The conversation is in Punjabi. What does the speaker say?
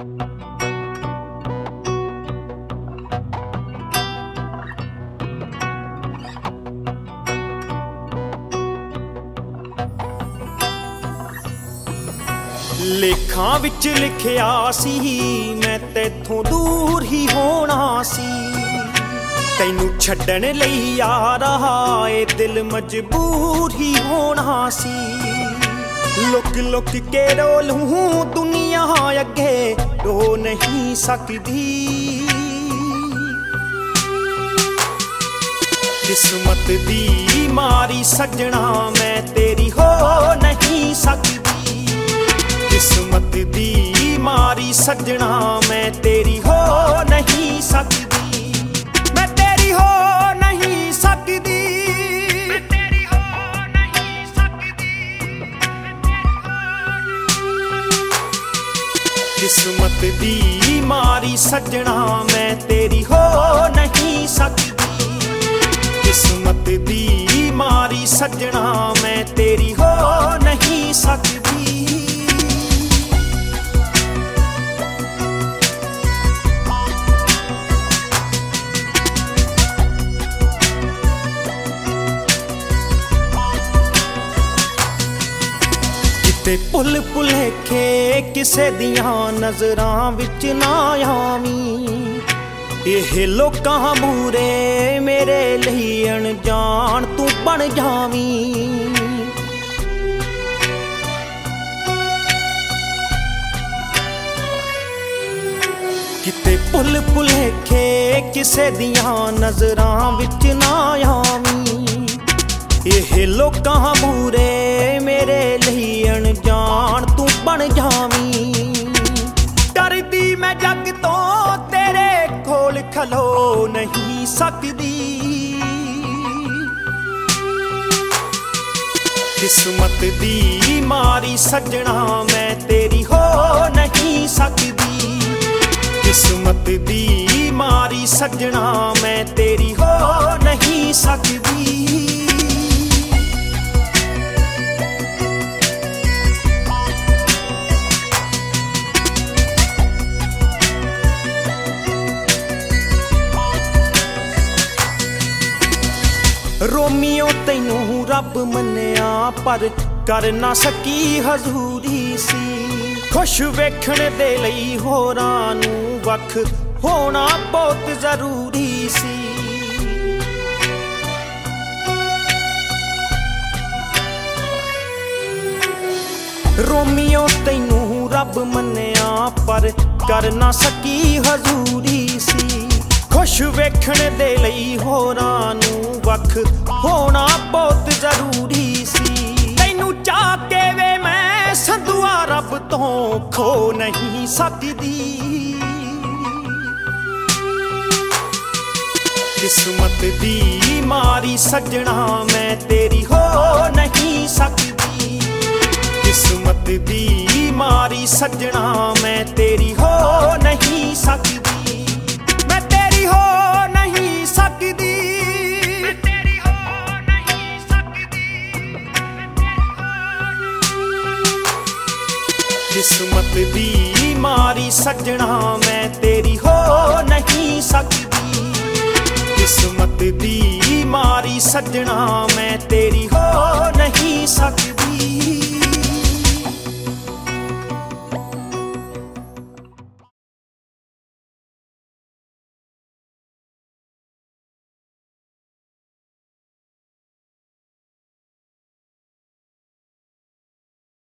ਲੇਖਾਂ ਵਿੱਚ ਲਿਖਿਆ ਸੀ ਮੈਂ ਤੇਥੋਂ ਦੂਰ ਹੀ ਹੋਣਾ ਸੀ। ਤੈਨੂੰ ਛੱਡਣ ਲਈ ਆ ਰਹਾ ਏ ਦਿਲ ਮਜਬੂਰ ਹੀ ਹੋਣਾ ਸੀ। ਲੁਕ ਲੁਕ ਕੇ ਰੋ ਲੂੰ ਦੁਨੀਆ ਅੱਗੇ ਰੋ ਨਹੀਂ ਸਕਦੀ। ਕਿਸਮਤ ਦੀ ਮਾਰੀ ਸੱਜਣਾ ਮੈਂ ਤੇਰੀ ਹੋ ਨਹੀਂ ਸਕਦੀ। ਕਿਸਮਤ ਦੀ ਮਾਰੀ ਸੱਜਣਾ ਮੈਂ ਤੇਰੀ ਹੋ ਨਹੀਂ ਸਕਦੀ। ਮੈਂ ਤੇਰੀ ਹੋ ਨਹੀਂ ਸਕਦੀ। ਮੈਂ ਤੇਰੀ ਹੋ ਨਹੀਂ ਸਕਦੀ। ਕਿਸਮਤ ਦੀ ਮਾਰੀ ਸੱਜਣਾ ਮੈਂ ਤੇਰੀ ਹੋ ਨਹੀਂ ਸਕਦੀ। ਕਿਸਮਤ ਦੀ ਮਾਰੀ ਸੱਜਣਾ ਮੈਂ ਤੇਰੀ ਹੋ ਨਹੀਂ ਸਕਦੀ। ਤੇ ਭੁੱਲ ਭੁਲੇਖੇ ਕਿਸੇ ਦੀਆਂ ਨਜ਼ਰਾਂ ਵਿੱਚ ਨਾ ਆਵੀਂ। ਇਹ ਲੋਕਾਂ ਮੂਰੇ ਮੇਰੇ ਲਈ ਅਣਜਾਣ ਤੂੰ ਬਣ ਜਾਵੀਂ। ਕਿਤੇ ਭੁੱਲ ਭੁਲੇਖੇ ਕਿਸੇ ਦੀਆਂ ਨਜ਼ਰਾਂ ਵਿੱਚ ਨਾ ਆਵੀਂ। ਇਹ ਲੋਕਾਂ ਮੂਰੇ ਮੇਰੇ ਲਈ ਅਣਜਾਣ ਤੂੰ ਬਣ ਜਾਵੀਂ। ਡਰਦੀ ਮੈਂ ਜੱਗ ਤੋਂ ਤੇਰੇ ਕੋਲ ਖਲੋ ਨਹੀਂ ਸਕਦੀ। ਕਿਸਮਤ ਦੀ ਮਾਰੀ ਸੱਜਣਾ ਮੈਂ ਤੇਰੀ ਹੋ ਨਹੀਂ ਸਕਦੀ। ਕਿਸਮਤ ਦੀ ਮਾਰੀ ਸੱਜਣਾ ਮੈਂ ਤੇਰੀ ਹੋ ਨਹੀਂ ਸਕਦੀ। ਰੋਮੀਓ ਤੈਨੂੰ ਰੱਬ ਮੰਨਿਆ ਪਰ ਕਰ ਨਾ ਸਕੀ ਹਜ਼ੂਰੀ ਸੀ। ਖੁਸ਼ ਵੇਖਣ ਦੇ ਲਈ ਹੋਰਾਂ ਨੂੰ ਵੱਖ ਹੋਣਾ ਬਹੁਤ ਜ਼ਰੂਰੀ ਸੀ। ਰੋਮੀਓ ਤੈਨੂੰ ਰੱਬ ਮੰਨਿਆ ਪਰ ਕਰ ਨਾ ਸਕੀ ਹਜ਼ੂਰੀ ਸੀ। ਖੁਸ਼ ਵੇਖਣ ਦੇ ਲਈ ਹੋਰਾਂ ਨੂੰ ਵੱਖ ਹੋਣਾ ਬਹੁਤ ਜ਼ਰੂਰੀ ਸੀ। ਤੈਨੂੰ ਚਾਹ ਕੇ ਵੇ ਮੈਂ ਸੰਧੂਆ ਰੱਬ ਤੋਂ ਖੋ ਨਹੀਂ ਸਕਦੀ। ਕਿਸਮਤ ਦੀ ਮਾਰੀ ਸੱਜਣਾ ਮੈਂ ਤੇਰੀ ਹੋ ਨਹੀਂ ਸਕਦੀ। ਕਿਸਮਤ ਦੀ ਮਾਰੀ ਸੱਜਣਾ ਮੈਂ ਤੇਰੀ ਹੋ ਨਹੀਂ ਸਕਦੀ। ਮੈਂ ਤੇਰੀ ਹੋ ਨਹੀਂ ਸਕਦੀ। ਮੈਂ ਤੇਰੀ ਹੋ ਨਹੀਂ ਸਕਦੀ। ਕਿਸਮਤ ਦੀ ਮਾਰੀ ਸੱਜਣਾ ਮੈਂ ਤੇਰੀ ਹੋ ਨਹੀਂ ਸਕਦੀ। ਕਿਸਮਤ ਦੀ ਮਾਰੀ ਸੱਜਣਾ ਮੈਂ ਤੇਰੀ ਹੋ ਨਹੀਂ ਸਕਦੀ।